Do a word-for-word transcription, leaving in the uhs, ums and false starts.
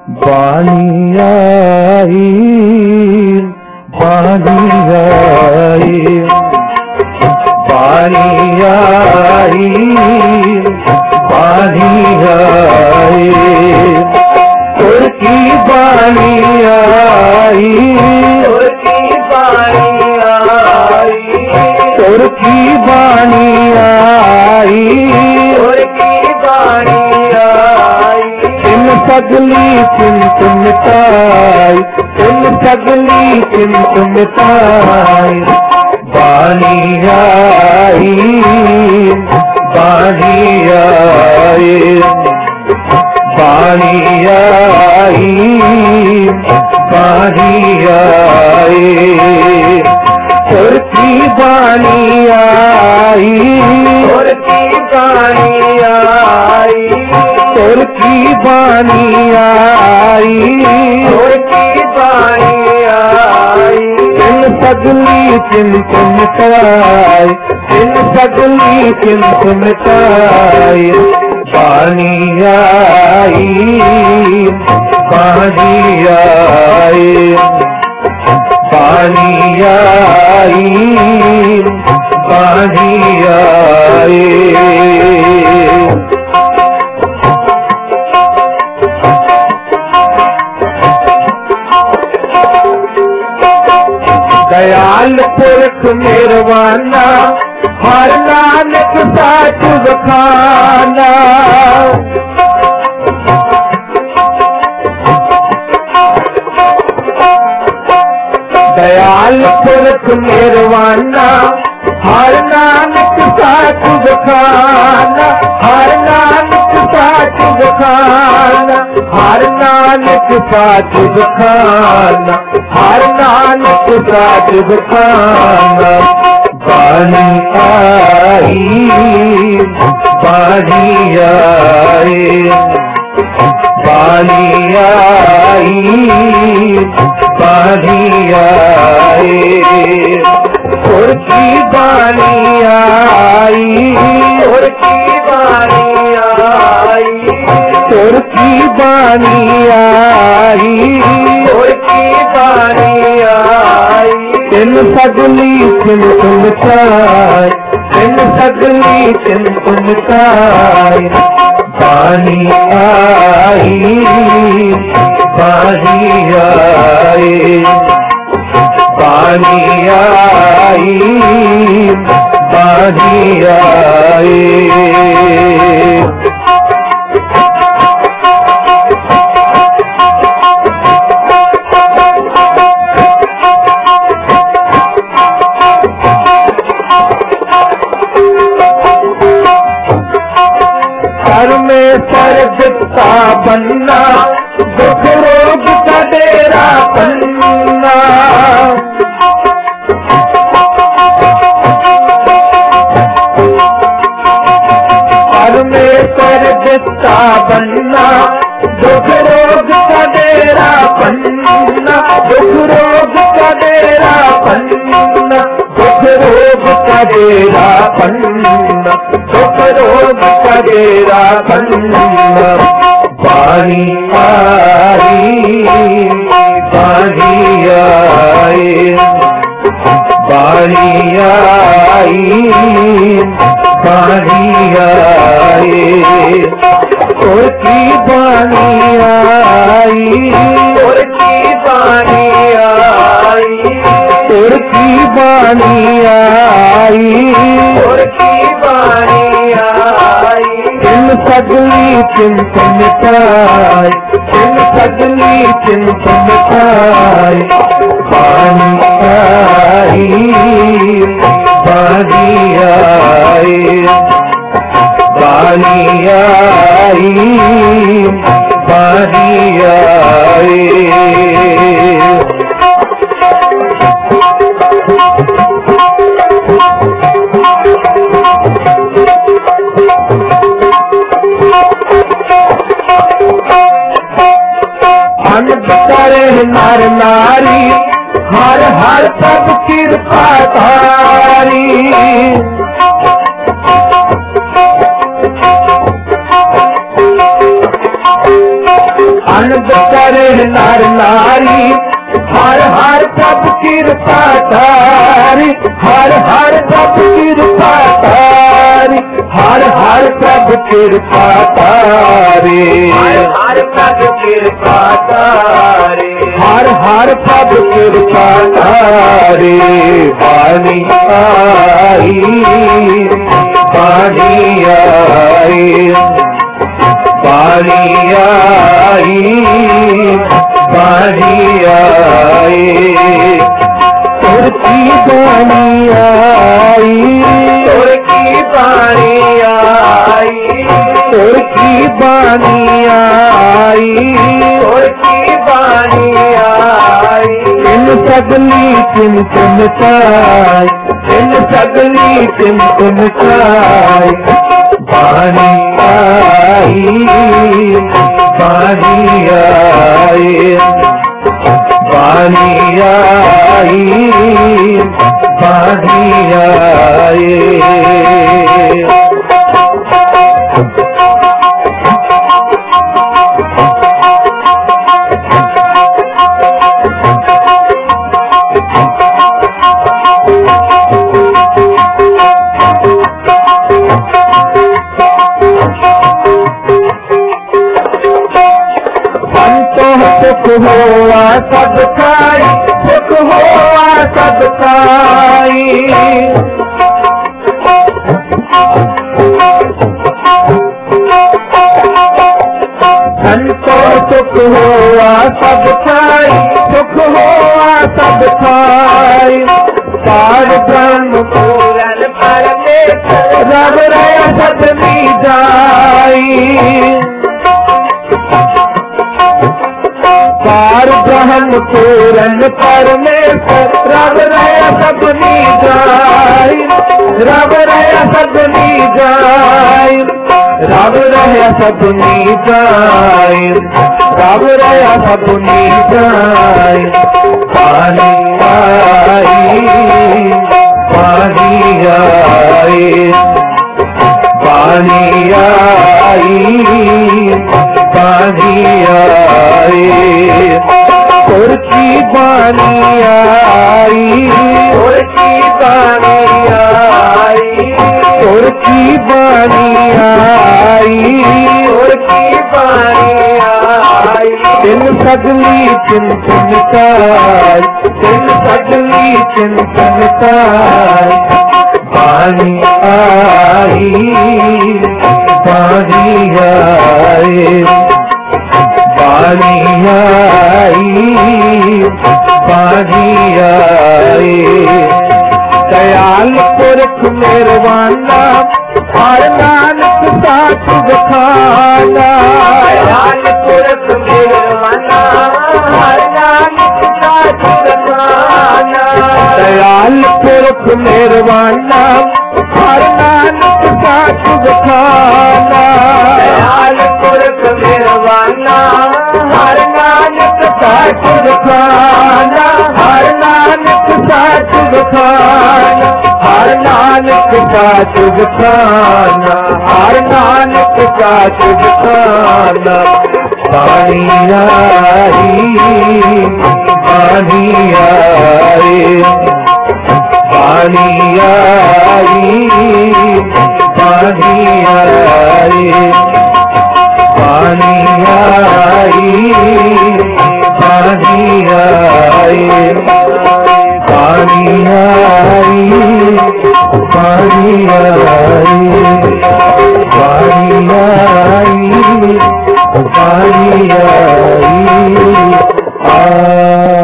बानी आई बानी आई बानी आई बानी आई तुर्की बानी आई तुर्की बानी आई तुर्की बानी आई तुर्की बानी आई इन सगली चिंत मिटाई इन सगली चिंत मिटाई बानी आई बानी आई बानी आई बानी आई तुर्की बानी आई तुर्की बानी आई तुर्की बानी आई तुर्की बानी आई इन सगली चिंत मिटाई इन सगली चिंत मिटाई बानी आई बानी आई बानी आई बानी आई दयाल पुरख मेरवाना हर नानक साच बखाना दयाल पुरख मेरवाना हर नानक साच बखाना हर नानक साच बखाना हर नानक साच बखाना हर नानक साच बखाना बानी आई बानी आई बानी आई बानी आई तुर्की बानी आई तुर्की बानी आई तुर्की बानी आई तुर्की बानी आई इन सगली चिंत मिटाई इन सगली चिंत मिटाई बानी आई बानी आई बानी आई बानी आई घर में सर्वता बनना दुख रोग का डेरा बनना घर में सर्वता बनना दुख रोग का डेरा बनना दुख रोग का डेरा बनना दुख रोग का डेरा बनना दुख रोग का डेरा बनना बानी आई बानी आई बानी आई बानी आई तुर्की बानी आई तुर्की बानी आई तुर्की बानी आई तुर्की बानी आई इन सगली चिंत मिटाई इन सगली चिंत मिटाई बानी आई बानी आई बानी आई बानी आई करे नर नारी हर हर सब कृपा तारी आनंद करे नर नारी, हर हर प्रभु कृपा तारी, हर हर प्रभु कृपा तारी, हर हर प्रभु कृपा तारी, हर हर प्रभु कृपा तारी, हर हर प्रभु कृपा तारी। वाणी आई वाणी आई वाणी आई वाणी आई, तुर की वाणी आई, तुर की वाणी आई, तुर की वाणी आई, तुर की वाणी आई। इन सगली चिंतन चाय, इन सगली चिंतन चाय, वाणी आई वाणी आई वाणी आई वाणी आई। सुख हुआ सब खाई, सुख हुआ सब खाई, धन को सुख हुआ सब खाई, सुख हुआ सब खाई। पार ब्रह्म पूरन परमेश्वर रब रया सतमी जाई, पार ब्रह्म पूरन परमेश्वर रब रया सतमी जाई, रब रया सतमी जाई, रब रया सतमी जाई, रब रया सतमी जाई। पानी आई पानी आई पानी आई पानी आई, तुर की पानी आई, तुर की पानी आई, तुर की पानी आई, तुर की पानी आई। तिन सगली चिंतन चाय, तिन सगली चिंतन चाय, पानी आई पानी आई पानी आई पानी आई। दयाल पुरख मेरवाना, हर नानक साथ बखाना, दयाल पुरख मेरवाना, हर नानक साथ बखाना, दयाल पुरख मेरवाना, हर नानक साथ बखाना, दयाल पुरख मेरवाना, हर नानक साथ बखाना, हर नानक साथ बखाना, हर नानक साथ बखाना, हर नानक साथ बखाना। पानी आई पानी आई पानी आई पानी आई पानी आई पानी आई पानी आई पानी आई पानी आई पानी आई आ